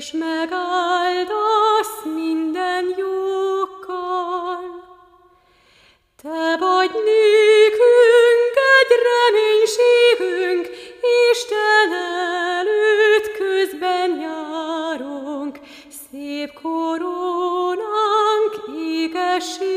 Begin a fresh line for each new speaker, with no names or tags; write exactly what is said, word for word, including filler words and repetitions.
és megáldasz minden jókkal. Te vagy nékünk egy reménységünk, Isten előtt közben járunk, szép koronánk égességünk.